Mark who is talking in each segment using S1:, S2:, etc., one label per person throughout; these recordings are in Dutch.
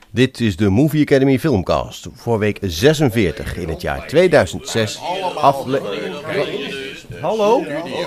S1: Dit is de Movie Academy Filmcast voor week 46 in het jaar 2006. Hallo?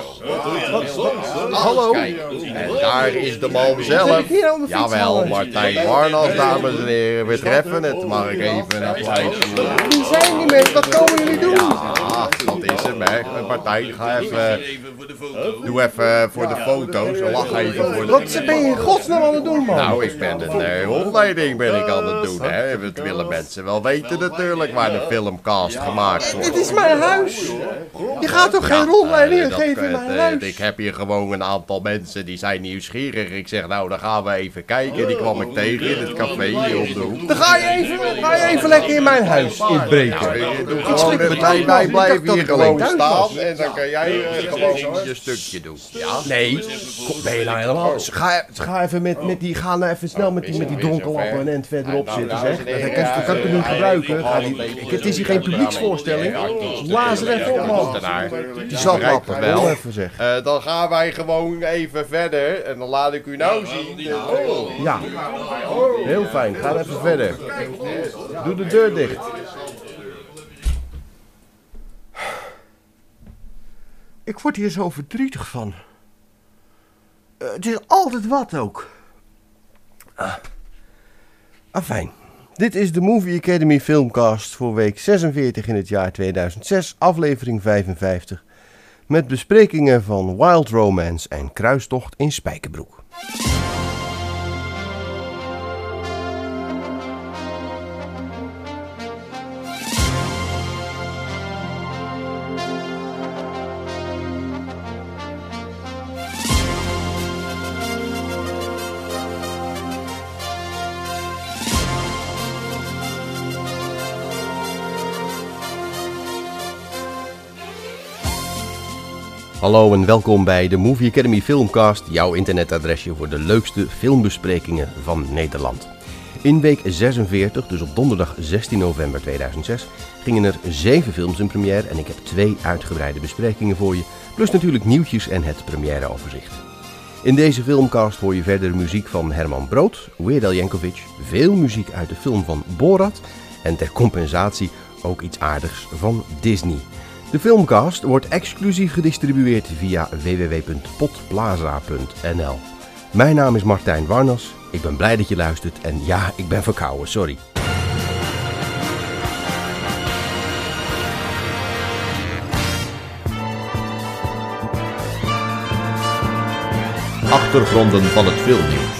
S1: Hallo? En daar is de man zelf. Jawel, Martijn Warnas, dames en heren. We treffen het. Mag ik even een applausje? Wie zijn die mensen? Wat komen jullie doen? Ja, dat is hem, hè. Martijn, ga even... Doe even voor de foto's. Lach even voor de... Wat ben je in godsnaam aan het doen, man? Nou, ik ben een rondleiding aan het doen, hè. Dat willen mensen wel weten natuurlijk, waar de filmcast gemaakt wordt. Dit is mijn huis. Je gaat toch geen rondleiding geven in mijn huis? Ik heb hier gewoon een aantal mensen die zijn nieuwsgierig. Ik zeg, nou, dan gaan we even kijken. Die kwam ik tegen in het café hier om de hoek. Dan ga je even lekker in mijn huis inbreken. Nou, doe gewoon wij blijven hier gewoon staan en dan kan jij gewoon je stukje doen. Ja? Nee, ben je nou helemaal... Ga even met die... Ga nou even snel met die dronkenlappen een end verderop zitten, zeg. Dat kan ik niet gebruiken. Het is hier geen publieksvoorstelling. Blaas er even op, man. Die zal klappen wel. Dan gaan wij gewoon even verder. En dan laat ik u nou zien. Ja, heel fijn. Ga even verder. Doe de deur dicht. Ik word hier zo verdrietig van. Het is altijd wat ook. Fijn. Dit is de Movie Academy Filmcast voor week 46 in het jaar 2006, aflevering 55. Met besprekingen van Wild Romance en Kruistocht in Spijkerbroek. Hallo en welkom bij de Movie Academy Filmcast, jouw internetadresje voor de leukste filmbesprekingen van Nederland. In week 46, dus op donderdag 16 november 2006, gingen er 7 films in première en ik heb 2 uitgebreide besprekingen voor je, plus natuurlijk nieuwtjes en het premièreoverzicht. In deze filmcast hoor je verder muziek van Herman Brood, Weird Al Yankovic, veel muziek uit de film van Borat en ter compensatie ook iets aardigs van Disney. De filmcast wordt exclusief gedistribueerd via www.potplaza.nl. Mijn naam is Martijn Warnas, ik ben blij dat je luistert en ja, ik ben verkouden, sorry. Achtergronden van het filmnieuws.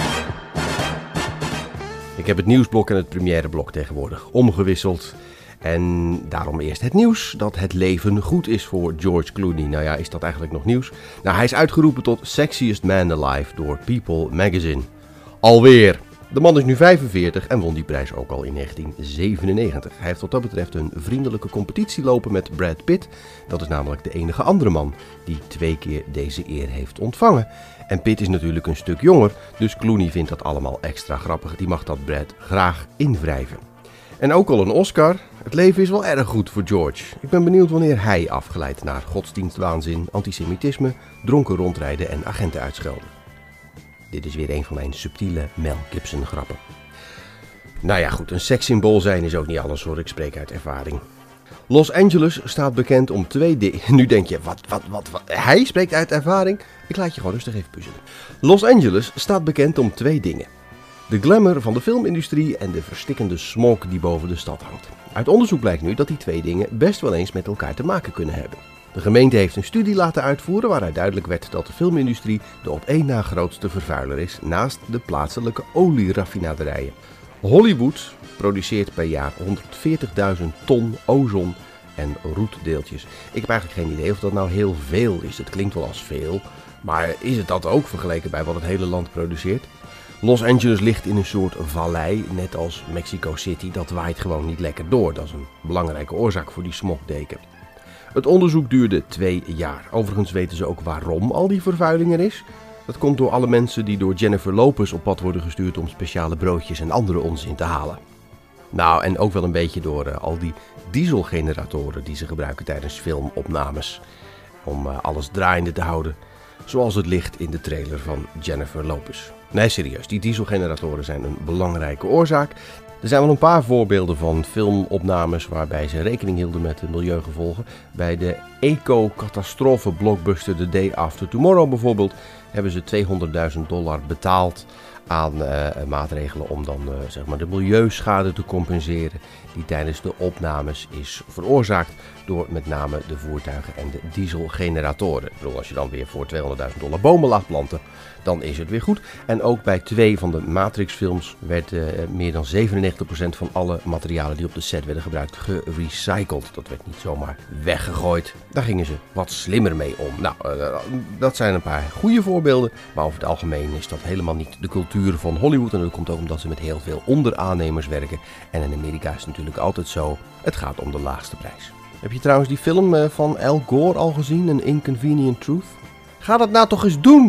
S1: Ik heb het nieuwsblok en het premièreblok tegenwoordig omgewisseld. En daarom eerst het nieuws dat het leven goed is voor George Clooney. Nou ja, is dat eigenlijk nog nieuws? Nou, hij is uitgeroepen tot Sexiest Man Alive door People Magazine. Alweer. De man is nu 45 en won die prijs ook al in 1997. Hij heeft wat dat betreft een vriendelijke competitie lopen met Brad Pitt. Dat is namelijk de enige andere man die 2 keer deze eer heeft ontvangen. En Pitt is natuurlijk een stuk jonger, dus Clooney vindt dat allemaal extra grappig. Die mag dat Brad graag invrijven. En ook al een Oscar. Het leven is wel erg goed voor George. Ik ben benieuwd wanneer hij afgeleid naar godsdienstwaanzin, antisemitisme, dronken rondrijden en agenten uitschelden. Dit is weer een van mijn subtiele Mel Gibson grappen. Nou ja goed, een sekssymbool zijn is ook niet alles hoor, ik spreek uit ervaring. Los Angeles staat bekend om 2 dingen. Nu denk je, wat? Hij spreekt uit ervaring? Ik laat je gewoon rustig even puzzelen. Los Angeles staat bekend om 2 dingen. De glamour van de filmindustrie en de verstikkende smog die boven de stad hangt. Uit onderzoek blijkt nu dat die 2 dingen best wel eens met elkaar te maken kunnen hebben. De gemeente heeft een studie laten uitvoeren waaruit duidelijk werd dat de filmindustrie de op 1 na grootste vervuiler is naast de plaatselijke olieraffinaderijen. Hollywood produceert per jaar 140.000 ton ozon en roetdeeltjes. Ik heb eigenlijk geen idee of dat nou heel veel is. Het klinkt wel als veel, maar is het dat ook vergeleken bij wat het hele land produceert? Los Angeles ligt in een soort vallei, net als Mexico City. Dat waait gewoon niet lekker door. Dat is een belangrijke oorzaak voor die smogdeken. Het onderzoek duurde 2 jaar. Overigens weten ze ook waarom al die vervuiling er is. Dat komt door alle mensen die door Jennifer Lopez op pad worden gestuurd om speciale broodjes en andere onzin te halen. Nou, en ook wel een beetje door al die dieselgeneratoren die ze gebruiken tijdens filmopnames. Om alles draaiende te houden. zoals het licht in de trailer van Jennifer Lopez. Nee, serieus, die dieselgeneratoren zijn een belangrijke oorzaak. Er zijn wel een paar voorbeelden van filmopnames waarbij ze rekening hielden met de milieugevolgen. Bij de eco-catastrofe-blockbuster The Day After Tomorrow bijvoorbeeld hebben ze $200.000 betaald aan maatregelen om dan zeg maar de milieuschade te compenseren die tijdens de opnames is veroorzaakt door met name de voertuigen en de dieselgeneratoren. Ik bedoel, als je dan weer voor $200.000 bomen laat planten, dan is het weer goed. En ook bij 2 van de Matrix-films werd meer dan 97% van alle materialen die op de set werden gebruikt gerecycled. Dat werd niet zomaar weggegooid. Daar gingen ze wat slimmer mee om. Nou, dat zijn een paar goede voorbeelden, maar over het algemeen is dat helemaal niet de cultuur van Hollywood. En dat komt ook omdat ze met heel veel onderaannemers werken. En in Amerika is het natuurlijk altijd zo, het gaat om de laagste prijs. Heb je trouwens die film van Al Gore al gezien, An Inconvenient Truth? Ga dat nou toch eens doen!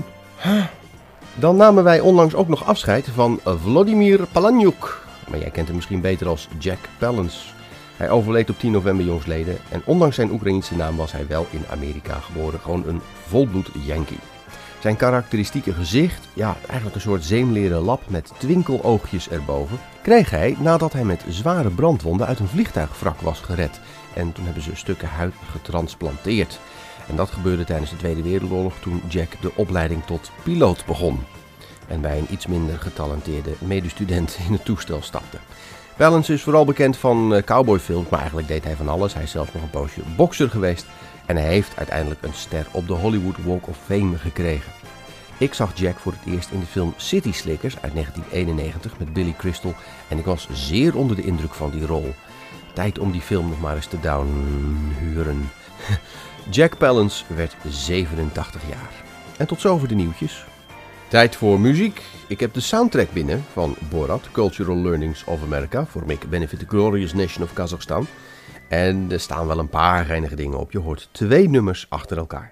S1: Dan namen wij onlangs ook nog afscheid van Vladimir Palahniuk. Maar jij kent hem misschien beter als Jack Palance. Hij overleed op 10 november jongstleden en ondanks zijn Oekraïense naam was hij wel in Amerika geboren. Gewoon een volbloed Yankee. Zijn karakteristieke gezicht, ja eigenlijk een soort zeemleren lap met twinkeloogjes erboven, kreeg hij nadat hij met zware brandwonden uit een vliegtuigwrak was gered. En toen hebben ze stukken huid getransplanteerd. En dat gebeurde tijdens de Tweede Wereldoorlog toen Jack de opleiding tot piloot begon. En bij een iets minder getalenteerde medestudent in het toestel stapte. Palance is vooral bekend van cowboyfilms, maar eigenlijk deed hij van alles. Hij is zelf nog een poosje bokser geweest. En hij heeft uiteindelijk een ster op de Hollywood Walk of Fame gekregen. Ik zag Jack voor het eerst in de film City Slickers uit 1991 met Billy Crystal. En ik was zeer onder de indruk van die rol. Tijd om die film nog maar eens te downhuren. Jack Palance werd 87 jaar. En tot zover de nieuwtjes. Tijd voor muziek. Ik heb de soundtrack binnen van Borat, Cultural Learnings of America, for Make Benefit the Glorious Nation of Kazakhstan. En er staan wel een paar geinige dingen op. Je hoort 2 nummers achter elkaar.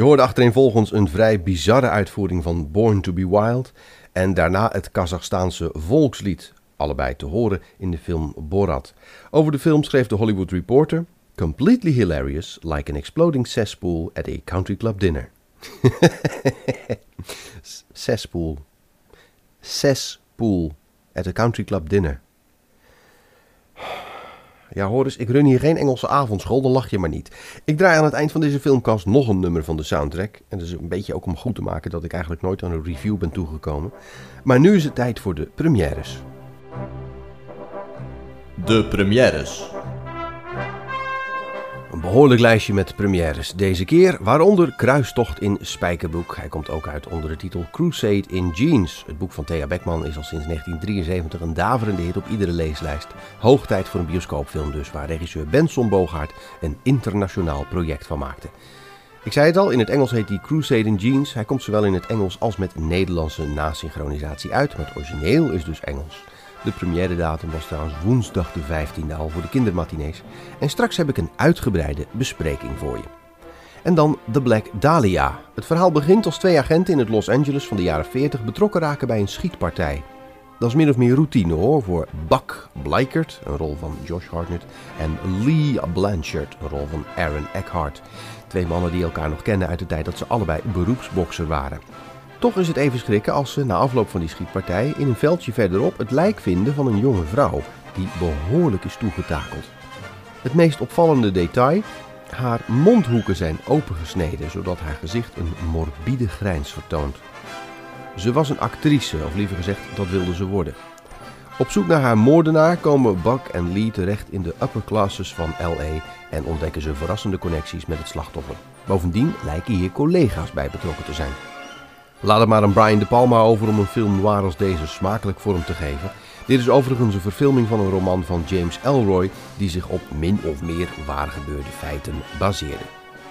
S1: hoorde achtereenvolgens een vrij bizarre uitvoering van Born to be Wild en daarna het Kazachstaanse volkslied, allebei te horen in de film Borat. Over de film schreef de Hollywood Reporter: completely hilarious, like an exploding cesspool at a country club dinner. Cesspool. Cesspool at a country club dinner. Ja, hoor eens, ik run hier geen Engelse avondschool, dan lach je maar niet. Ik draai aan het eind van deze filmcast nog een nummer van de soundtrack. En dat is een beetje ook om goed te maken dat ik eigenlijk nooit aan een review ben toegekomen. Maar nu is het tijd voor de premières.
S2: De premières.
S1: Een behoorlijk lijstje met premières deze keer, waaronder Kruistocht in Spijkerbroek. Hij komt ook uit onder de titel Crusade in Jeans. Het boek van Thea Beckman is al sinds 1973 een daverende hit op iedere leeslijst. Hoog tijd voor een bioscoopfilm dus, waar regisseur Benson Bogaert een internationaal project van maakte. Ik zei het al, in het Engels heet hij Crusade in Jeans. Hij komt zowel in het Engels als met Nederlandse nasynchronisatie uit, maar het origineel is dus Engels. De première datum was trouwens woensdag de 15e al voor de kindermatinees. En straks heb ik een uitgebreide bespreking voor je. En dan The Black Dahlia. Het verhaal begint als 2 agenten in het Los Angeles van de jaren 40 betrokken raken bij een schietpartij. Dat is min of meer routine hoor, voor Buck Bleichert, een rol van Josh Hartnett, en Lee Blanchard, een rol van Aaron Eckhart. 2 mannen die elkaar nog kennen uit de tijd dat ze allebei beroepsbokser waren. Toch is het even schrikken als ze na afloop van die schietpartij in een veldje verderop het lijk vinden van een jonge vrouw die behoorlijk is toegetakeld. Het meest opvallende detail: haar mondhoeken zijn opengesneden zodat haar gezicht een morbide grijns vertoont. Ze was een actrice, of liever gezegd, dat wilde ze worden. Op zoek naar haar moordenaar komen Buck en Lee terecht in de upper classes van L.A. en ontdekken ze verrassende connecties met het slachtoffer. Bovendien lijken hier collega's bij betrokken te zijn. Laat het maar aan Brian De Palma over om een film noir als deze smakelijk vorm te geven. Dit is overigens een verfilming van een roman van James Ellroy die zich op min of meer waargebeurde feiten baseerde.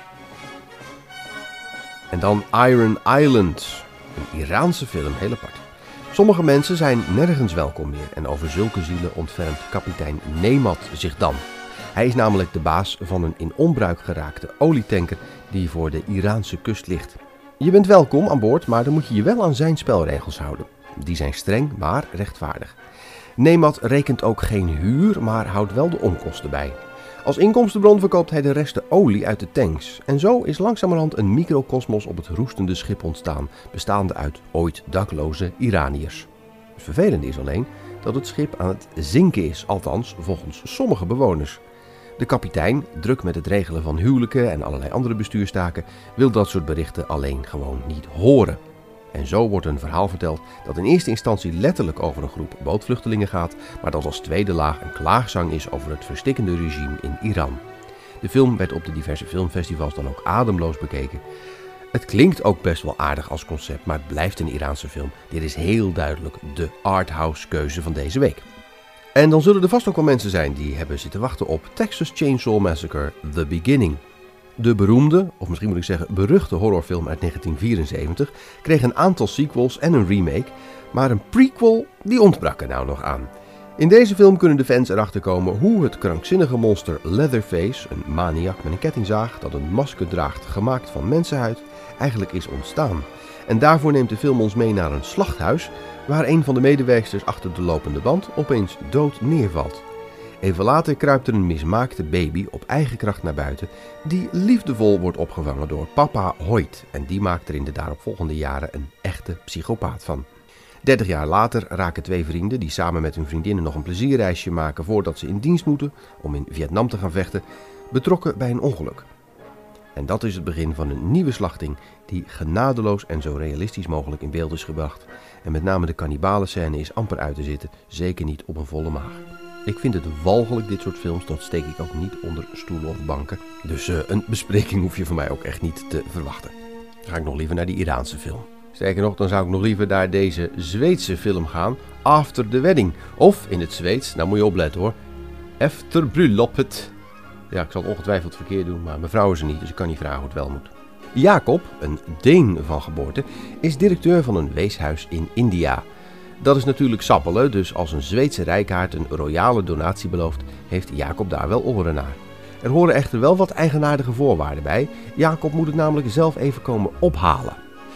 S1: En dan Iron Island, een Iraanse film, heel apart. Sommige mensen zijn nergens welkom meer en over zulke zielen ontfermt kapitein Nemat zich dan. Hij is namelijk de baas van een in onbruik geraakte olietanker die voor de Iraanse kust ligt. Je bent welkom aan boord, maar dan moet je je wel aan zijn spelregels houden. Die zijn streng, maar rechtvaardig. Nemat rekent ook geen huur, maar houdt wel de onkosten bij. Als inkomstenbron verkoopt hij de resten olie uit de tanks. En zo is langzamerhand een microcosmos op het roestende schip ontstaan, bestaande uit ooit dakloze Iraniërs. Het vervelende is alleen dat het schip aan het zinken is, althans volgens sommige bewoners. De kapitein, druk met het regelen van huwelijken en allerlei andere bestuurstaken, wil dat soort berichten alleen gewoon niet horen. En zo wordt een verhaal verteld dat in eerste instantie letterlijk over een groep bootvluchtelingen gaat, maar dat als tweede laag een klaagzang is over het verstikkende regime in Iran. De film werd op de diverse filmfestivals dan ook ademloos bekeken. Het klinkt ook best wel aardig als concept, maar het blijft een Iraanse film. Dit is heel duidelijk de arthouse keuze van deze week. En dan zullen er vast ook wel mensen zijn die hebben zitten wachten op Texas Chainsaw Massacre: The Beginning. De beroemde, of misschien moet ik zeggen beruchte horrorfilm uit 1974 kreeg een aantal sequels en een remake, maar een prequel die ontbrak er nou nog aan. In deze film kunnen de fans erachter komen hoe het krankzinnige monster Leatherface, een maniak met een kettingzaag dat een masker draagt gemaakt van mensenhuid, eigenlijk is ontstaan. En daarvoor neemt de film ons mee naar een slachthuis waar een van de medewerksters achter de lopende band opeens dood neervalt. Even later kruipt er een mismaakte baby op eigen kracht naar buiten die liefdevol wordt opgevangen door papa Hoyt en die maakt er in de daaropvolgende jaren een echte psychopaat van. 30 jaar later raken 2 vrienden die samen met hun vriendinnen nog een plezierreisje maken voordat ze in dienst moeten om in Vietnam te gaan vechten, betrokken bij een ongeluk. En dat is het begin van een nieuwe slachting die genadeloos en zo realistisch mogelijk in beeld is gebracht. En met name de kannibalen-scène is amper uit te zitten, zeker niet op een volle maag. Ik vind het walgelijk, dit soort films, dat steek ik ook niet onder stoelen of banken. Dus een bespreking hoef je van mij ook echt niet te verwachten. Dan ga ik nog liever naar die Iraanse film. Sterker nog, dan zou ik nog liever naar deze Zweedse film gaan, After the Wedding. Of in het Zweeds, nou moet je opletten hoor, Efter bröllopet. Ja, ik zal het ongetwijfeld verkeerd doen, maar mijn vrouw is er niet, dus ik kan niet vragen hoe het wel moet. Jacob, een Deen van geboorte, is directeur van een weeshuis in India. Dat is natuurlijk sappelen, dus als een Zweedse rijkaard een royale donatie belooft, heeft Jacob daar wel oren naar. Er horen echter wel wat eigenaardige voorwaarden bij. Jacob moet het namelijk zelf even komen ophalen.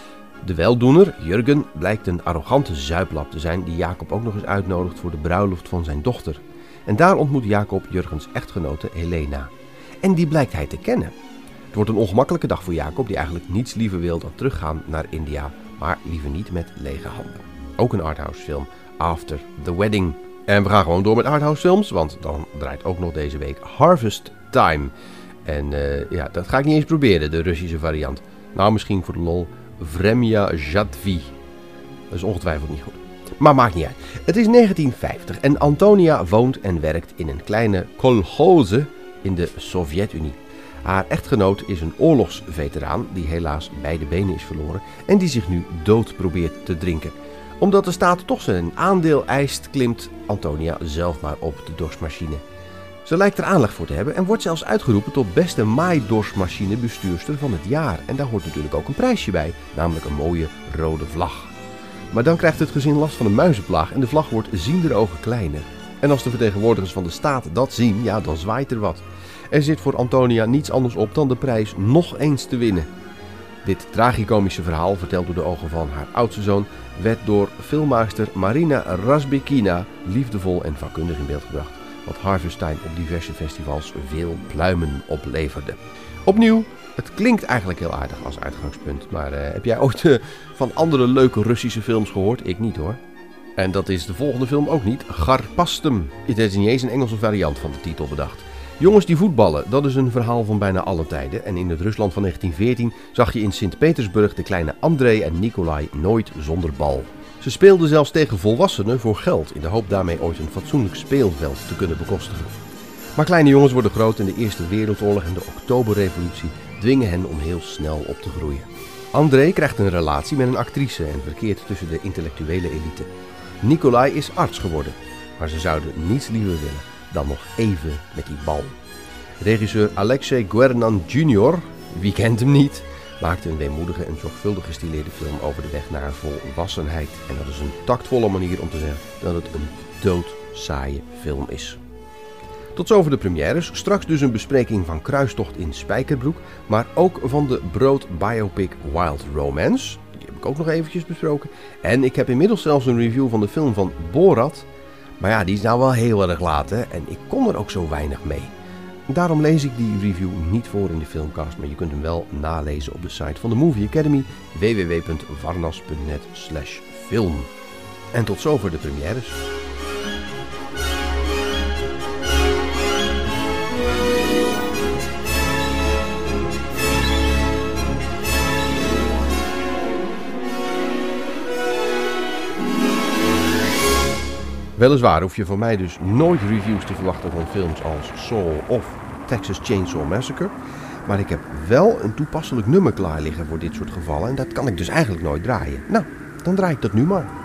S1: De weldoener, Jurgen, blijkt een arrogante zuiplap te zijn die Jacob ook nog eens uitnodigt voor de bruiloft van zijn dochter. En daar ontmoet Jacob Jurgens echtgenote Helena. En die blijkt hij te kennen. Het wordt een ongemakkelijke dag voor Jacob die eigenlijk niets liever wil dan teruggaan naar India, maar liever niet met lege handen. Ook een arthouse film, After the Wedding. En we gaan gewoon door met arthouse films, want dan draait ook nog deze week Harvest Time. En dat ga ik niet eens proberen, de Russische variant. Nou, misschien voor de lol, Vremya Jadvi. Dat is ongetwijfeld niet goed. Maar maakt niet uit. Het is 1950 en Antonia woont en werkt in een kleine kolgoze in de Sovjet-Unie. Haar echtgenoot is een oorlogsveteraan die helaas beide benen is verloren en die zich nu dood probeert te drinken. Omdat de staat toch zijn aandeel eist, klimt Antonia zelf maar op de dorsmachine. Ze lijkt er aanleg voor te hebben en wordt zelfs uitgeroepen tot beste maaidorsmachinebestuurster van het jaar. En daar hoort natuurlijk ook een prijsje bij, namelijk een mooie rode vlag. Maar dan krijgt het gezin last van een muizenplaag en de vlag wordt zienderogen kleiner. En als de vertegenwoordigers van de staat dat zien, ja, dan zwaait er wat. Er zit voor Antonia niets anders op dan de prijs nog eens te winnen. Dit tragicomische verhaal, verteld door de ogen van haar oudste zoon, werd door filmmaakster Marina Razbekina liefdevol en vakkundig in beeld gebracht, wat Harvest Time op diverse festivals veel pluimen opleverde. Opnieuw, het klinkt eigenlijk heel aardig als uitgangspunt, maar heb jij ooit van andere leuke Russische films gehoord? Ik niet hoor. En dat is de volgende film ook niet, Garpastum. Het is niet eens een Engelse variant van de titel bedacht. Jongens die voetballen, dat is een verhaal van bijna alle tijden. En in het Rusland van 1914 zag je in Sint-Petersburg de kleine Andrei en Nikolai nooit zonder bal. Ze speelden zelfs tegen volwassenen voor geld, in de hoop daarmee ooit een fatsoenlijk speelveld te kunnen bekostigen. Maar kleine jongens worden groot en de Eerste Wereldoorlog en de Oktoberrevolutie dwingen hen om heel snel op te groeien. Andrei krijgt een relatie met een actrice en verkeert tussen de intellectuele elite. Nikolai is arts geworden, maar ze zouden niets liever willen dan nog even met die bal. Regisseur Alexei Guernan Jr., wie kent hem niet, maakte een weemoedige en zorgvuldig gestileerde film over de weg naar volwassenheid. En dat is een tactvolle manier om te zeggen dat het een doodsaaie film is. Tot zover de premières. Straks dus een bespreking van Kruistocht in Spijkerbroek, maar ook van de brood biopic Wild Romance. Die heb ik ook nog eventjes besproken. En ik heb inmiddels zelfs een review van de film van Borat. Maar ja, die is nou wel heel erg laat, hè? En ik kon er ook zo weinig mee. Daarom lees ik die review niet voor in de filmcast, maar je kunt hem wel nalezen op de site van de Movie Academy, www.varnas.net/film. En tot zover de premières. Weliswaar hoef je van mij dus nooit reviews te verwachten van films als Saw of Texas Chainsaw Massacre. Maar ik heb wel een toepasselijk nummer klaar liggen voor dit soort gevallen en dat kan ik dus eigenlijk nooit draaien. Nou, dan draai ik dat nu maar.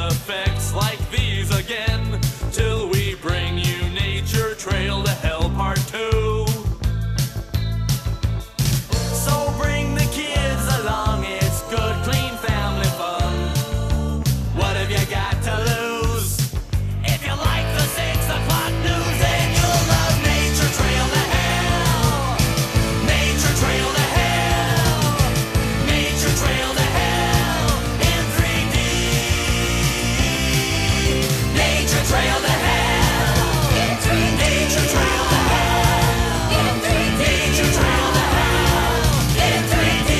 S3: effects like these again, till we bring you Nature Trail to Hell Part 2. So bring the kids along, it's good, clean family fun. What have you got to lose? If you like the 6 o'clock news, then you'll love Nature Trail to Hell. Nature Trail to Hell. Nature Trail to Hell in 3D. Nature Trail to Hell in 3D. Nature Trail to Hell in 3D. Nature Trail to Hell in 3D.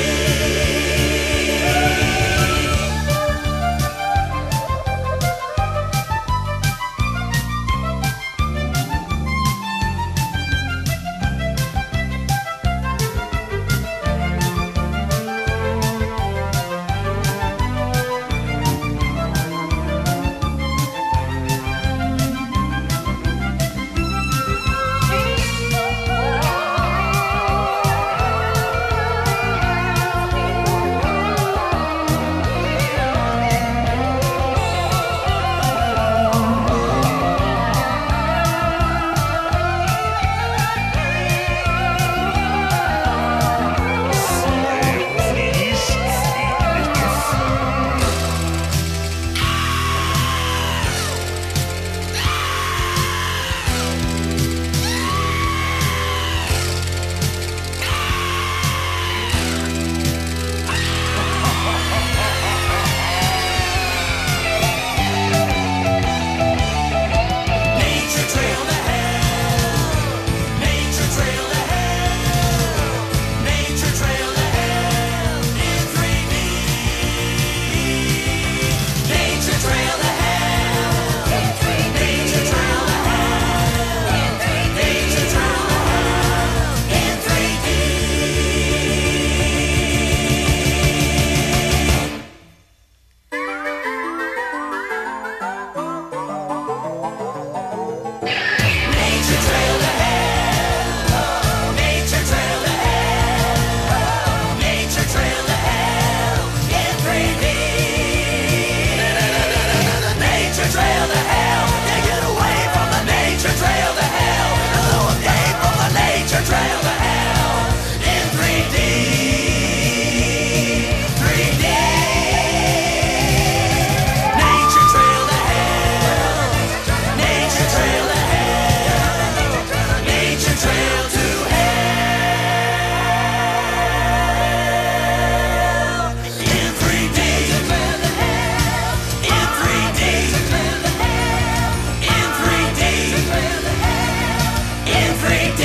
S3: Nature Trail to Hell. Nature Trail to Hell. Nature Trail to Hell in 3D. Nature Trail to Hell in 3D. Nature Trail to Hell in 3D. Nature Trail to Hell in 3D. Nature Trail to Hell. Nature Trail to Hell. Nature Trail to Hell in 3D. Nature Trail to Hell. You get away from the Nature Trail to Hell. A little escape from the Nature Trail to Hell in 3D. 3D. Nature Trail to Hell. Nature Trail to Hell. Nature Trail to Hell in 3D. In 3D. In 3D. In 3D.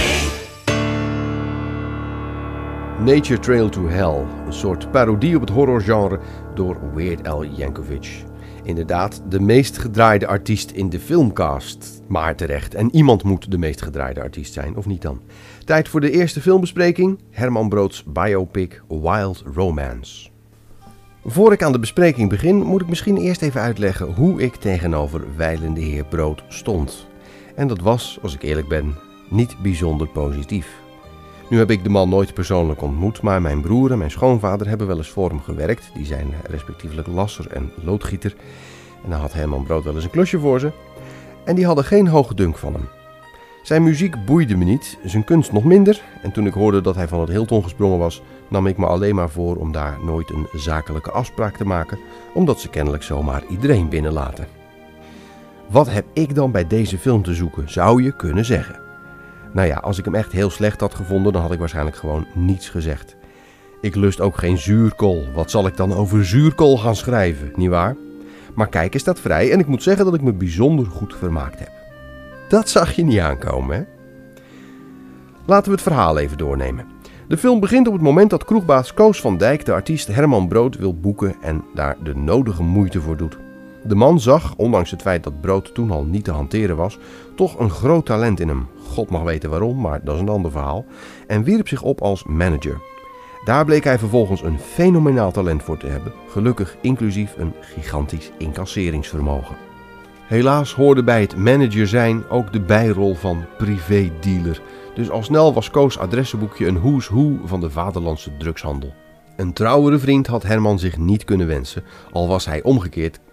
S1: Nature Trail to Hell, een soort parodie op het horrorgenre door Weird Al Yankovic. Inderdaad, de meest gedraaide artiest in de filmcast. Maar terecht, en iemand moet de meest gedraaide artiest zijn, of niet dan? Tijd voor de eerste filmbespreking, Herman Brood's biopic Wild Romance. Voor ik aan de bespreking begin, moet ik misschien eerst even uitleggen hoe ik tegenover wijlende heer Brood stond. En dat was, als ik eerlijk ben, niet bijzonder positief. Nu heb ik de man nooit persoonlijk ontmoet, maar mijn broer en mijn schoonvader hebben wel eens voor hem gewerkt. Die zijn respectievelijk lasser en loodgieter. En dan had Herman Brood wel eens een klusje voor ze. En die hadden geen hoge dunk van hem. Zijn muziek boeide me niet, zijn kunst nog minder. En toen ik hoorde dat hij van het Hilton gesprongen was, nam ik me alleen maar voor om daar nooit een zakelijke afspraak te maken, omdat ze kennelijk zomaar iedereen binnenlaten. Wat heb ik dan bij deze film te zoeken, zou je kunnen zeggen. Nou ja, als ik hem echt heel slecht had gevonden, dan had ik waarschijnlijk gewoon niets gezegd. Ik lust ook geen zuurkool. Wat zal ik dan over zuurkool gaan schrijven, nietwaar? Maar kijken staat vrij en ik moet zeggen dat ik me bijzonder goed vermaakt heb. Dat zag je niet aankomen, hè? Laten we het verhaal even doornemen. De film begint op het moment dat kroegbaas Koos van Dijk de artiest Herman Brood wil boeken en daar de nodige moeite voor doet. De man zag, ondanks het feit dat Brood toen al niet te hanteren was, toch een groot talent in hem. God mag weten waarom, maar dat is een ander verhaal. En wierp zich op als manager. Daar bleek hij vervolgens een fenomenaal talent voor te hebben, gelukkig inclusief een gigantisch incasseringsvermogen. Helaas hoorde bij het manager zijn ook de bijrol van privédealer. Dus al snel was Koos' adressenboekje een who's who van de vaderlandse drugshandel. Een trouwere vriend had Herman zich niet kunnen wensen, al was hij omgekeerd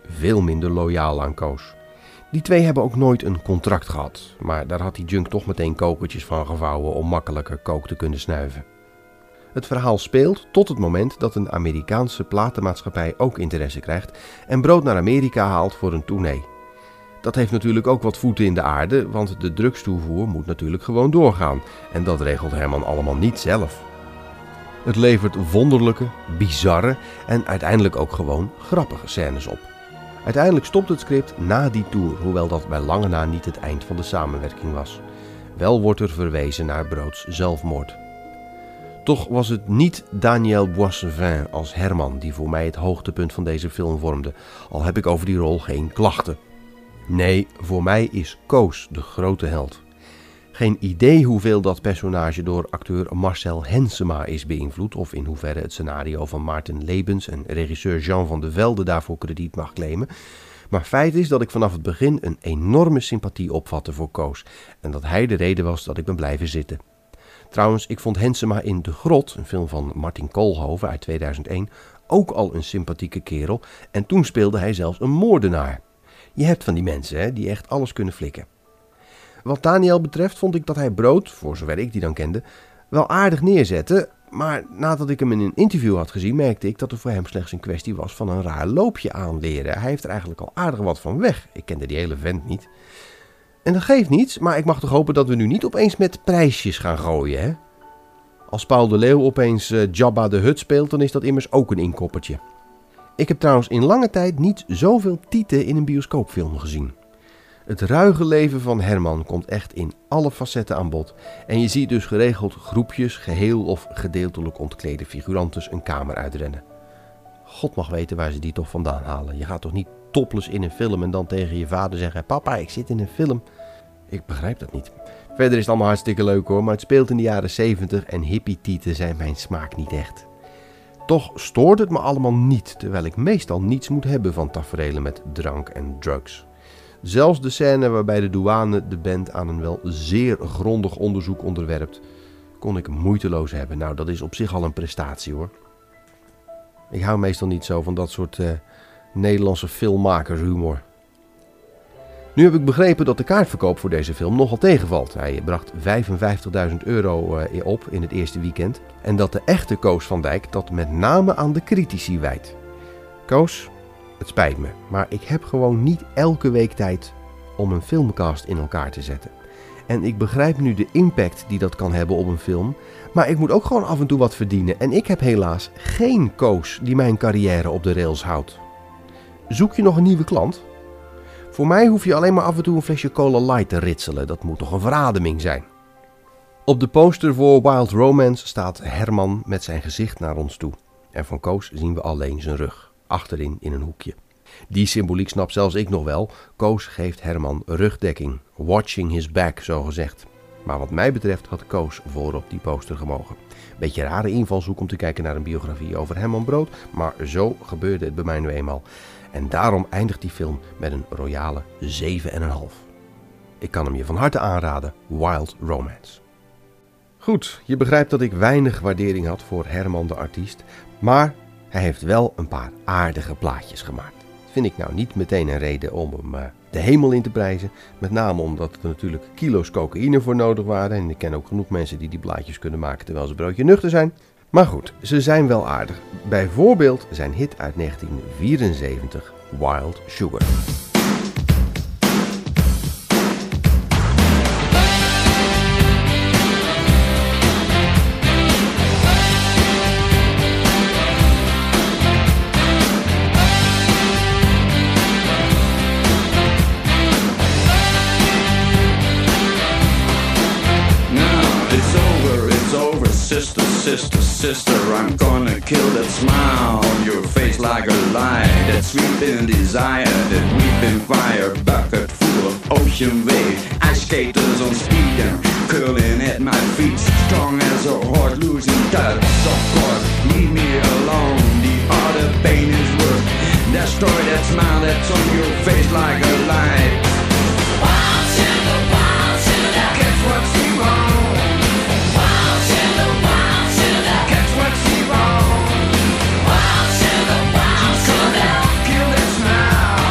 S1: veel minder loyaal aan Koos. Die twee hebben ook nooit een contract gehad, maar daar had die junk toch meteen kokertjes van gevouwen om makkelijker kook te kunnen snuiven. Het verhaal speelt tot het moment dat een Amerikaanse platenmaatschappij ook interesse krijgt en Brood naar Amerika haalt voor een tournee. Dat heeft natuurlijk ook wat voeten in de aarde, want de drugstoevoer moet natuurlijk gewoon doorgaan en dat regelt Herman allemaal niet zelf. Het levert wonderlijke, bizarre en uiteindelijk ook gewoon grappige scènes op. Uiteindelijk stopt het script na die tour, hoewel dat bij lange na niet het eind van de samenwerking was. Wel wordt er verwezen naar Broods zelfmoord. Toch was het niet Daniel Boissevin als Herman die voor mij het hoogtepunt van deze film vormde, al heb ik over die rol geen klachten. Nee, voor mij is Koos de grote held. Geen idee hoeveel dat personage door acteur Marcel Hensema is beïnvloed of in hoeverre het scenario van Maarten Lebens en regisseur Jean van de Velde daarvoor krediet mag claimen. Maar feit is dat ik vanaf het begin een enorme sympathie opvatte voor Koos en dat hij de reden was dat ik ben blijven zitten. Trouwens, ik vond Hensema in De Grot, een film van Martin Koolhoven uit 2001, ook al een sympathieke kerel en toen speelde hij zelfs een moordenaar. Je hebt van die mensen hè, die echt alles kunnen flikken. Wat Daniel betreft vond ik dat hij Brood, voor zover ik die dan kende, wel aardig neerzette. Maar nadat ik hem in een interview had gezien, merkte ik dat er voor hem slechts een kwestie was van een raar loopje aanleren. Hij heeft er eigenlijk al aardig wat van weg. Ik kende die hele vent niet. En dat geeft niets, maar ik mag toch hopen dat we nu niet opeens met prijsjes gaan gooien, hè? Als Paul de Leeuw opeens Jabba de Hutt speelt, dan is dat immers ook een inkoppertje. Ik heb trouwens in lange tijd niet zoveel tieten in een bioscoopfilm gezien. Het ruige leven van Herman komt echt in alle facetten aan bod. En je ziet dus geregeld groepjes, geheel of gedeeltelijk ontklede figurantes een kamer uitrennen. God mag weten waar ze die toch vandaan halen. Je gaat toch niet topless in een film en dan tegen je vader zeggen: papa, ik zit in een film. Ik begrijp dat niet. Verder is het allemaal hartstikke leuk hoor, maar het speelt in de jaren 70 en hippie-tieten zijn mijn smaak niet echt. Toch stoort het me allemaal niet, terwijl ik meestal niets moet hebben van taferelen met drank en drugs. Zelfs de scène waarbij de douane de band aan een wel zeer grondig onderzoek onderwerpt, kon ik moeiteloos hebben. Nou, dat is op zich al een prestatie hoor. Ik hou meestal niet zo van dat soort Nederlandse filmmakershumor. Nu heb ik begrepen dat de kaartverkoop voor deze film nogal tegenvalt. Hij bracht €55.000 op in het eerste weekend. En dat de echte Koos van Dijk dat met name aan de critici wijt. Koos, het spijt me, maar ik heb gewoon niet elke week tijd om een filmcast in elkaar te zetten. En ik begrijp nu de impact die dat kan hebben op een film, maar ik moet ook gewoon af en toe wat verdienen. En ik heb helaas geen Koos die mijn carrière op de rails houdt. Zoek je nog een nieuwe klant? Voor mij hoef je alleen maar af en toe een flesje Cola Light te ritselen. Dat moet toch een verademing zijn. Op de poster voor Wild Romance staat Herman met zijn gezicht naar ons toe. En van Koos zien we alleen zijn rug, achterin in een hoekje. Die symboliek snapt zelfs ik nog wel. Koos geeft Herman rugdekking. Watching his back, zo gezegd. Maar wat mij betreft had Koos voorop die poster gemogen. Beetje een rare invalshoek om te kijken naar een biografie over Herman Brood. Maar zo gebeurde het bij mij nu eenmaal. En daarom eindigt die film met een royale 7,5. Ik kan hem je van harte aanraden. Wild Romance. Goed, je begrijpt dat ik weinig waardering had voor Herman de artiest. Maar hij heeft wel een paar aardige plaatjes gemaakt. Vind ik nou niet meteen een reden om hem de hemel in te prijzen. Met name omdat er natuurlijk kilo's cocaïne voor nodig waren. En ik ken ook genoeg mensen die plaatjes kunnen maken terwijl ze broodje nuchter zijn. Maar goed, ze zijn wel aardig. Bijvoorbeeld zijn hit uit 1974, Wild Sugar.
S4: Sister, I'm gonna kill that smile on your face like a lie. That sweeping desire, that weeping fire, bucket full of ocean waves. Ice skaters on speed and curling at my feet, strong as a horse losing touch. Of course, leave me alone. The other pain is worse. Destroy that smile that's on your face like a light.
S3: Wild sugar,
S4: Catch what's wrong.
S3: wild sugar,
S4: Catch what's wrong.
S3: wild sugar, wild sugar.
S4: Kill that smile.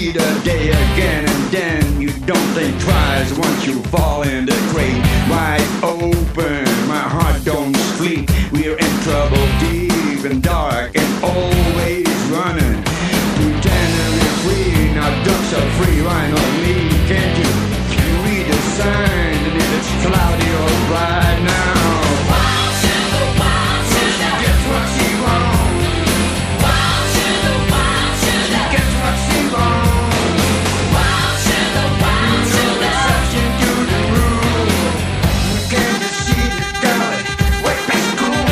S4: repeat a day again and then you don't think twice once you fall in the crate. Wide open, my heart don't sleep. We're in trouble, deep and dark and always running. Pretending we're free, now ducks are free, why not me? Can't you read the sign? And if it's cloudy or bright now.
S3: Wild sugar, wild sugar.
S4: Guess what she wants?
S3: Wild sugar, wild sugar.
S4: Guess what she wants?
S3: Wild sugar, wild sugar.
S4: Exception to the rule. We came to see the girl way back school.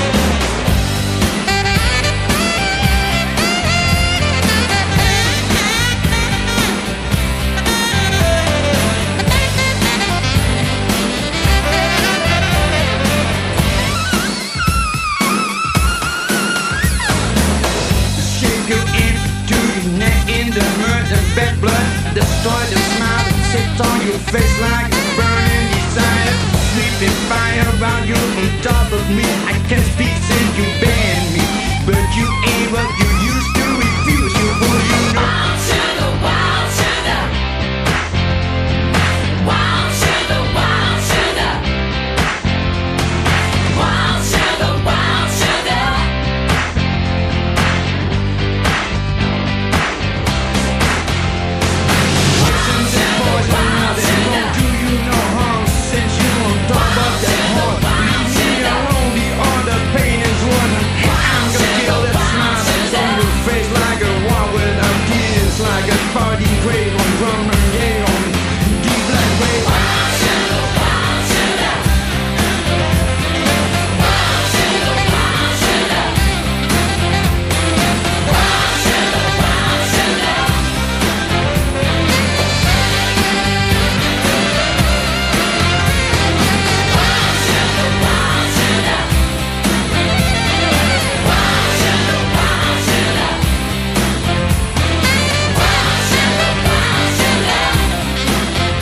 S4: Shake you into the neck in the mud and bad blood. Destroy the smile that sits on your face like a burning desire. Sleeping fire around you on top of me. I can speak since you banned me, but you ain't what you used to. Refuse you, fool, you know.
S3: Wild sugar, wild sugar. Wild sugar, wild sugar. Wild sugar, wild sugar.
S4: Poisons and poison, they won't do you no harm. Since you on top of that heart, leave me alone. The other pain is running. I'm gonna kill that smile that's on your face like a wall without tears, like a party grave on drum and yeah, on deep black wave.
S3: Wild sugar, wild sugar. Wild sugar, wild sugar. Wild sugar, wild sugar. Wild sugar, wild sugar. Wild sugar, wild sugar. Wild sugar, wild sugar.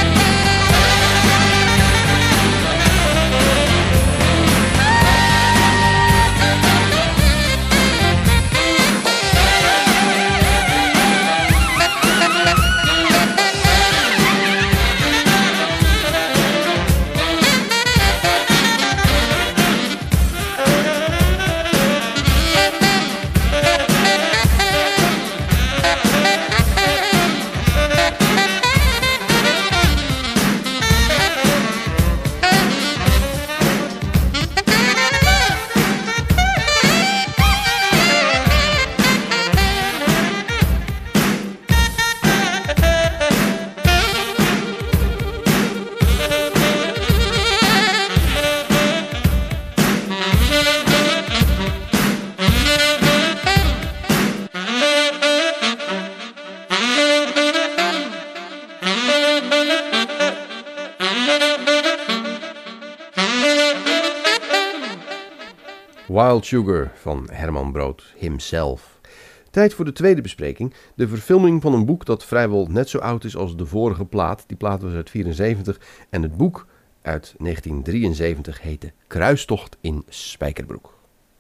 S1: Wild Sugar van Herman Brood himself. Tijd voor de tweede bespreking. De verfilming van een boek dat vrijwel net zo oud is als de vorige plaat. Die plaat was uit 1974 en het boek uit 1973 heette Kruistocht in Spijkerbroek.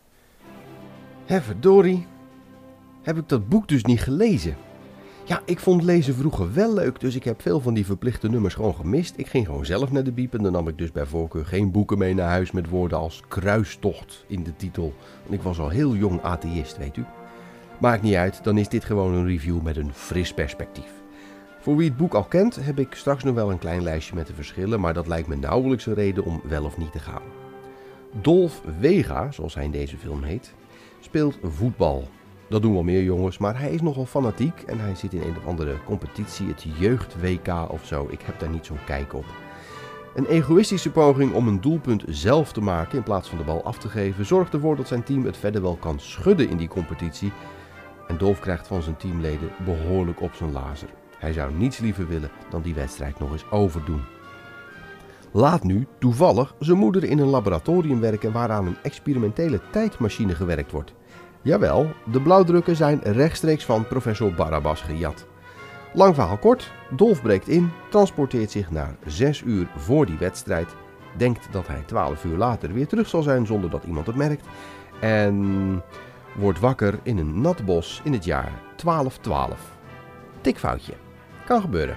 S1: Verdorie, heb ik dat boek dus niet gelezen. Ja, ik vond lezen vroeger wel leuk, dus ik heb veel van die verplichte nummers gewoon gemist. Ik ging gewoon zelf naar de biep en dan nam ik dus bij voorkeur geen boeken mee naar huis met woorden als Kruistocht in de titel. Want ik was al heel jong atheïst, weet u. Maakt niet uit, dan is dit gewoon een review met een fris perspectief. Voor wie het boek al kent, heb ik straks nog wel een klein lijstje met de verschillen, maar dat lijkt me nauwelijks een reden om wel of niet te gaan. Dolph Vega, zoals hij in deze film heet, speelt voetbal. Dat doen wel meer jongens, maar hij is nogal fanatiek en hij zit in een of andere competitie, het jeugd-WK of zo. Ik heb daar niet zo'n kijk op. Een egoïstische poging om een doelpunt zelf te maken in plaats van de bal af te geven, zorgt ervoor dat zijn team het verder wel kan schudden in die competitie. En Dolph krijgt van zijn teamleden behoorlijk op zijn lazer. Hij zou niets liever willen dan die wedstrijd nog eens overdoen. Laat nu, toevallig, zijn moeder in een laboratorium werken waaraan een experimentele tijdmachine gewerkt wordt. Jawel, de blauwdrukken zijn rechtstreeks van professor Barabbas gejat. Lang verhaal kort, Dolph breekt in, transporteert zich naar 6 uur voor die wedstrijd, denkt dat hij 12 uur later weer terug zal zijn zonder dat iemand het merkt en wordt wakker in een nat bos in het jaar 1212. tikfoutje. Kan gebeuren.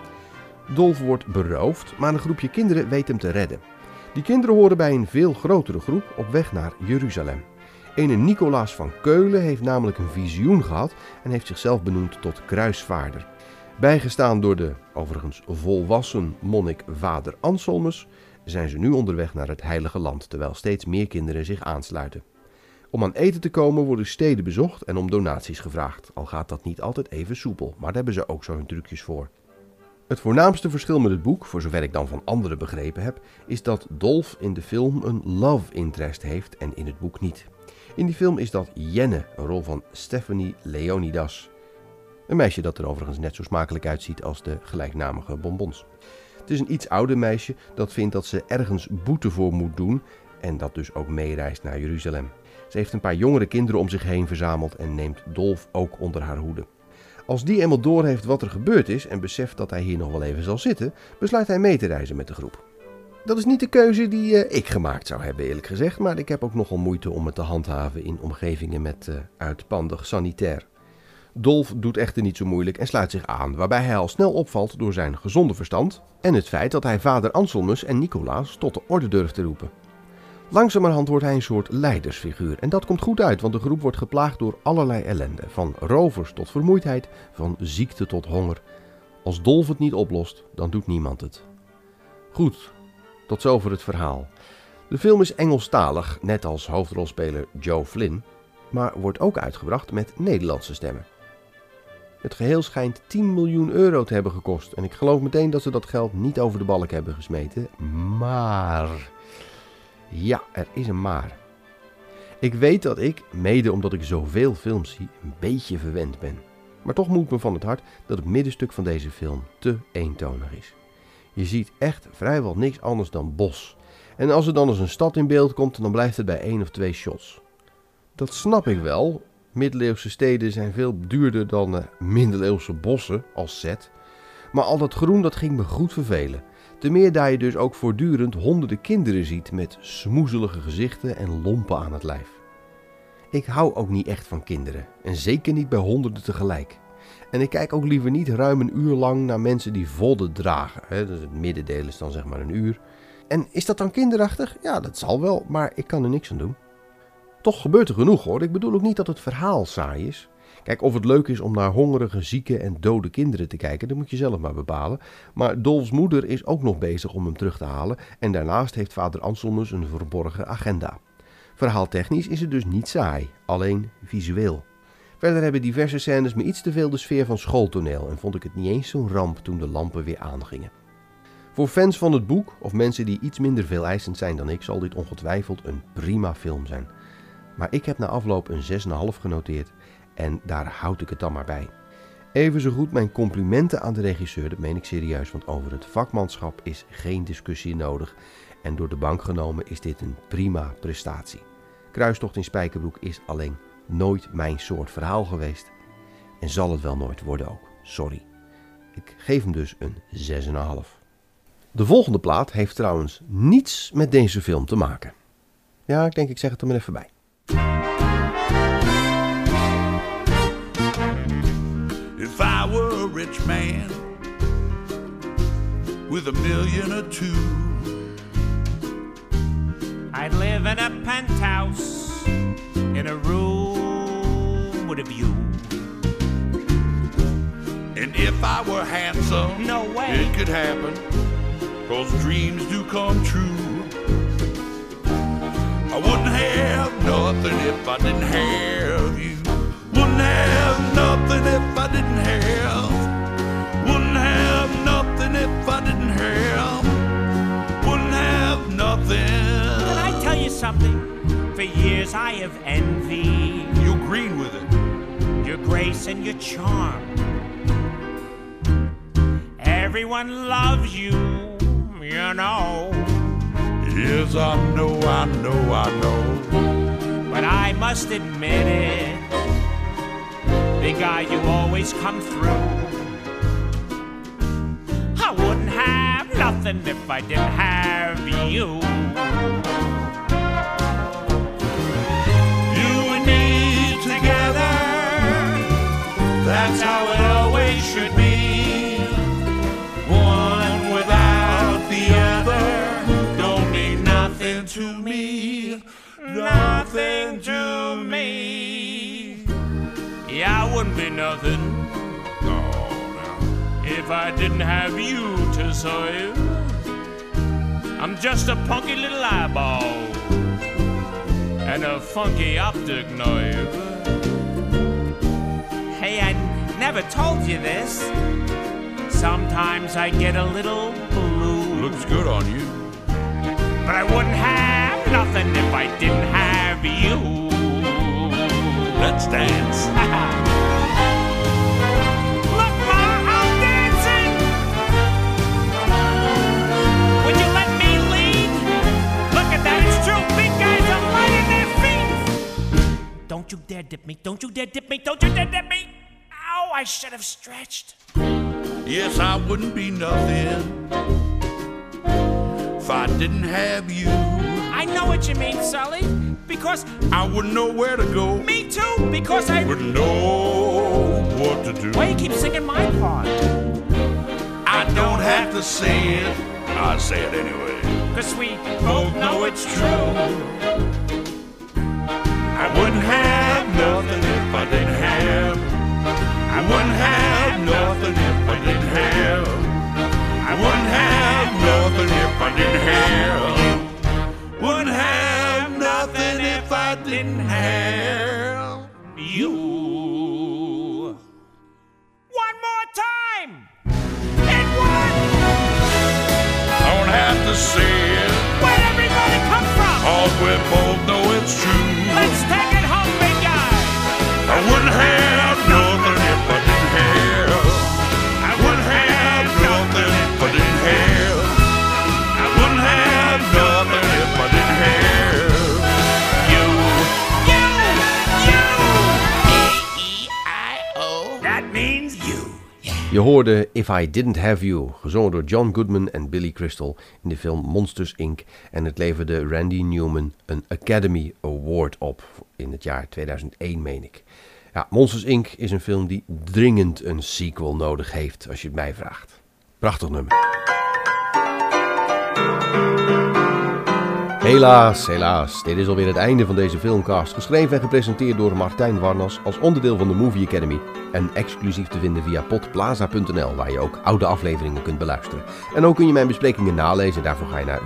S1: Dolf wordt beroofd, maar een groepje kinderen weet hem te redden. Die kinderen horen bij een veel grotere groep op weg naar Jeruzalem. Ene Nicolaas van Keulen heeft namelijk een visioen gehad en heeft zichzelf benoemd tot kruisvaarder. Bijgestaan door de overigens volwassen monnik vader Anselmus zijn ze nu onderweg naar het Heilige Land, terwijl steeds meer kinderen zich aansluiten. Om aan eten te komen worden steden bezocht en om donaties gevraagd, al gaat dat niet altijd even soepel, maar daar hebben ze ook zo hun trucjes voor. Het voornaamste verschil met het boek, voor zover ik dan van anderen begrepen heb, is dat Dolf in de film een love interest heeft en in het boek niet. In die film is dat Jenne, een rol van Stephanie Leonidas. Een meisje dat er overigens net zo smakelijk uitziet als de gelijknamige bonbons. Het is een iets ouder meisje dat vindt dat ze ergens boete voor moet doen en dat dus ook meereist naar Jeruzalem. Ze heeft een paar jongere kinderen om zich heen verzameld en neemt Dolf ook onder haar hoede. Als die eenmaal doorheeft wat er gebeurd is en beseft dat hij hier nog wel even zal zitten, besluit hij mee te reizen met de groep. Dat is niet de keuze die ik gemaakt zou hebben, eerlijk gezegd, maar ik heb ook nogal moeite om het te handhaven in omgevingen met uitpandig sanitair. Dolf doet echter niet zo moeilijk en sluit zich aan, waarbij hij al snel opvalt door zijn gezonde verstand en het feit dat hij vader Anselmus en Nicolaas tot de orde durft te roepen. Langzamerhand wordt hij een soort leidersfiguur en dat komt goed uit, want de groep wordt geplaagd door allerlei ellende, van rovers tot vermoeidheid, van ziekte tot honger. Als Dolf het niet oplost, dan doet niemand het. Goed, tot zover het verhaal. De film is Engelstalig, net als hoofdrolspeler Joe Flynn, maar wordt ook uitgebracht met Nederlandse stemmen. Het geheel schijnt 10 miljoen euro te hebben gekost en ik geloof meteen dat ze dat geld niet over de balk hebben gesmeten, maar... Ja, er is een maar. Ik weet dat ik, mede omdat ik zoveel films zie, een beetje verwend ben. Maar toch moet me van het hart dat het middenstuk van deze film te eentonig is. Je ziet echt vrijwel niks anders dan bos. En als er dan eens een stad in beeld komt, dan blijft het bij 1 of 2 shots. Dat snap ik wel. Middeleeuwse steden zijn veel duurder dan middeleeuwse bossen als set. Maar al dat groen, dat ging me goed vervelen. Te meer daar je dus ook voortdurend honderden kinderen ziet met smoezelige gezichten en lompen aan het lijf. Ik hou ook niet echt van kinderen en zeker niet bij honderden tegelijk. En ik kijk ook liever niet ruim een uur lang naar mensen die vodden dragen. Dus het middendeel is dan zeg maar een uur. En is dat dan kinderachtig? Ja, dat zal wel, maar ik kan er niks aan doen. Toch gebeurt er genoeg hoor. Ik bedoel ook niet dat het verhaal saai is. Kijk, of het leuk is om naar hongerige, zieke en dode kinderen te kijken, dat moet je zelf maar bepalen. Maar Dolfs moeder is ook nog bezig om hem terug te halen en daarnaast heeft vader Anselmus een verborgen agenda. Verhaaltechnisch is het dus niet saai, alleen visueel. Verder hebben diverse scènes me iets te veel de sfeer van schooltoneel en vond ik het niet eens zo'n ramp toen de lampen weer aangingen. Voor fans van het boek, of mensen die iets minder veeleisend zijn dan ik, zal dit ongetwijfeld een prima film zijn. Maar ik heb na afloop een 6,5 genoteerd en daar houd ik het dan maar bij. Even zo goed mijn complimenten aan de regisseur, dat meen ik serieus, want over het vakmanschap is geen discussie nodig en door de bank genomen is dit een prima prestatie. Kruistocht in Spijkerbroek is alleen nooit mijn soort verhaal geweest en zal het wel nooit worden ook, sorry. Ik geef hem dus een 6,5. De volgende plaat heeft trouwens niets met deze film te maken. Ja, ik denk ik zeg het er maar even bij.
S5: If I were a rich man with $1 million or $2 million,
S3: I'd live in a penthouse in a room with a view.
S5: and if I were handsome,
S3: No way.
S5: it could happen, 'cause dreams do come true. I wouldn't have nothing if I didn't have you. Wouldn't have nothing if I didn't have. Wouldn't have nothing if I didn't have. Wouldn't have nothing.
S3: Can I tell you something? For years I have envied
S5: You green with it.
S3: your grace and your charm. Everyone loves you, you know.
S5: Yes, I know, I know, I know.
S3: But I must admit it, big guy, you always come through. I wouldn't have nothing if I didn't have you.
S5: You and me together, that's how it always should to me, nothing to me.
S3: Yeah, I wouldn't be nothing if I didn't have you to serve. I'm just a punky little eyeball and a funky optic nerve. Hey, I never told you this. Sometimes I get a little blue.
S5: Looks good on you.
S3: But I wouldn't have nothing if I didn't have you.
S5: Let's dance.
S3: Look, Ma, I'm dancing. Would you let me lead? Look at that, it's true. Big guys are lighting their feet. Don't you dare dip me. Don't you dare dip me. Don't you dare dip me. Ow, I should have stretched.
S5: Yes, I wouldn't be nothing if I didn't have you.
S3: I know what you mean, Sully. Because
S5: I wouldn't know where to go.
S3: me too. Because I
S5: Wouldn't know what to do.
S3: Why you keep singing my part?
S5: I don't have to say it. I say it anyway.
S3: Cause we both know it's true.
S5: I wouldn't have nothing if I didn't have. I wouldn't have nothing if I didn't have. I wouldn't have nothing if I didn't have. Wouldn't have nothing if I didn't have
S3: You. One more time. And one.
S5: I don't have to say it,
S3: Where'd everybody come from?
S5: cause we both know it's true.
S3: Let's take it home, big guy.
S5: I wouldn't have nothing if I didn't have. I wouldn't have nothing if I didn't have. I wouldn't have nothing if I didn't have you.
S3: A-E-I-O. That means you.
S1: Je hoorde If I Didn't Have You, gezongen door John Goodman en Billy Crystal in de film Monsters, Inc. En het leverde Randy Newman een Academy Award op in het jaar 2001, meen ik. Ja, Monsters, Inc. is een film die dringend een sequel nodig heeft, als je het mij vraagt. Prachtig nummer. Helaas. Dit is alweer het einde van deze filmcast. Geschreven en gepresenteerd door Martijn Warnas als onderdeel van de Movie Academy. En exclusief te vinden via podplaza.nl, waar je ook oude afleveringen kunt beluisteren. En ook kun je mijn besprekingen nalezen. Daarvoor ga je naar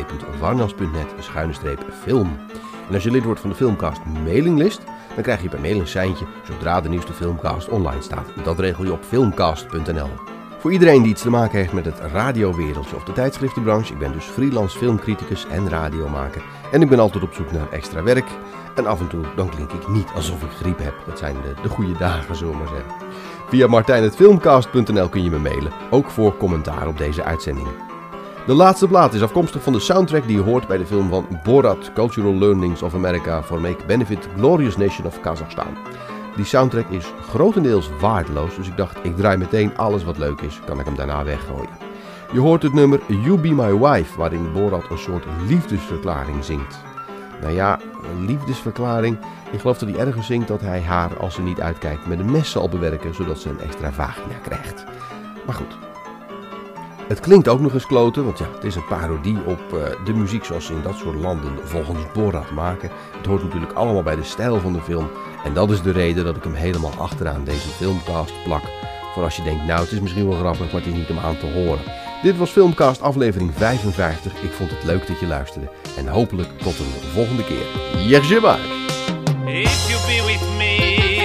S1: www.warnas.net/film. En als je lid wordt van de Filmcast mailinglist, dan krijg je per mail een seintje zodra de nieuwste filmcast online staat. Dat regel je op filmcast.nl. Voor iedereen die iets te maken heeft met het radiowereldje of de tijdschriftenbranche, ik ben dus freelance filmcriticus en radiomaker. En ik ben altijd op zoek naar extra werk. En af en toe dan klink ik niet alsof ik griep heb. Dat zijn de goede dagen, zullen we maar zeggen. Via martijn@filmcast.nl kun je me mailen, ook voor commentaar op deze uitzending. De laatste plaat is afkomstig van de soundtrack die je hoort bij de film van Borat, Cultural Learnings of America for Make Benefit Glorious Nation of Kazakhstan. Die soundtrack is grotendeels waardeloos, dus ik dacht, ik draai meteen alles wat leuk is, kan ik hem daarna weggooien. Je hoort het nummer You Be My Wife, waarin Borat een soort liefdesverklaring zingt. Nou ja, een liefdesverklaring, ik geloof dat hij ergens zingt dat hij haar, als ze niet uitkijkt, met een mes zal bewerken, zodat ze een extra vagina krijgt. Maar goed. Het klinkt ook nog eens kloten, want ja, het is een parodie op de muziek zoals ze in dat soort landen volgens Borat maken. Het hoort natuurlijk allemaal bij de stijl van de film. En dat is de reden dat ik hem helemaal achteraan deze filmcast plak. Voor als je denkt, nou het is misschien wel grappig, maar het is niet om aan te horen. Dit was Filmcast aflevering 55. Ik vond het leuk dat je luisterde. En hopelijk tot een volgende keer. Yerjeba!
S3: If you be with me,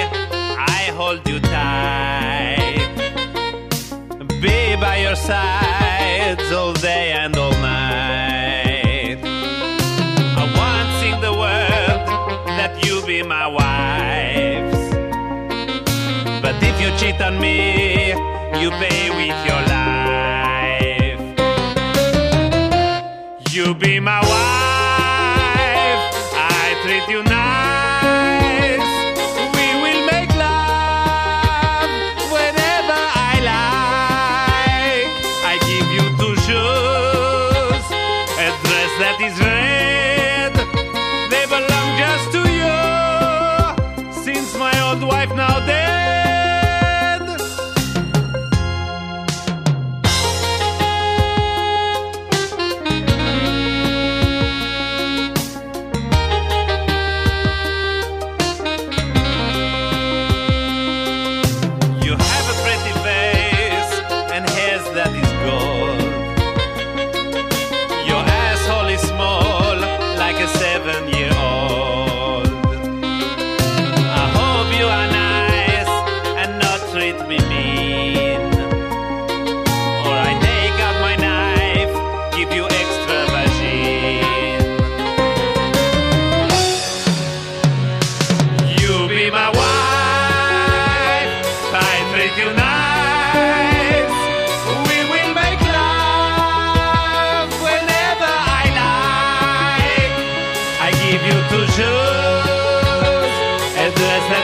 S3: I hold you tight. Be by your side all day and all night. I want to sing the word that you be my wife. But if you cheat on me, you pay with your life. You be my wife, I treat you nice. We will make love whenever I like. I give you 2 shoes, a dress that is red. They belong just to you, since my old wife now dead.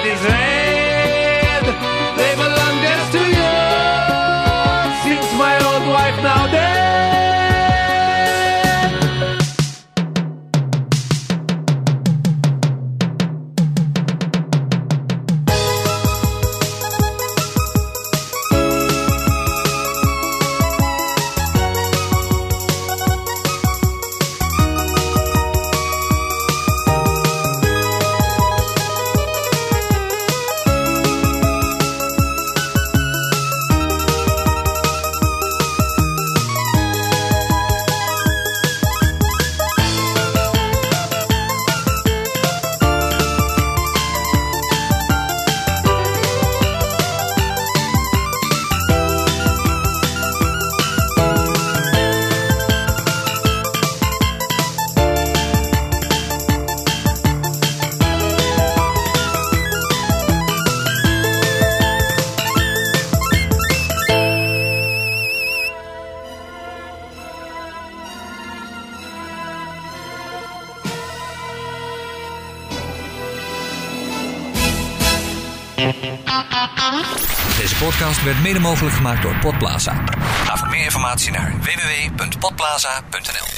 S6: that is red, they belong just to you. Since my old wife now dead.
S7: Deze podcast werd mede mogelijk gemaakt door Podplaza. Ga voor meer informatie naar www.podplaza.nl.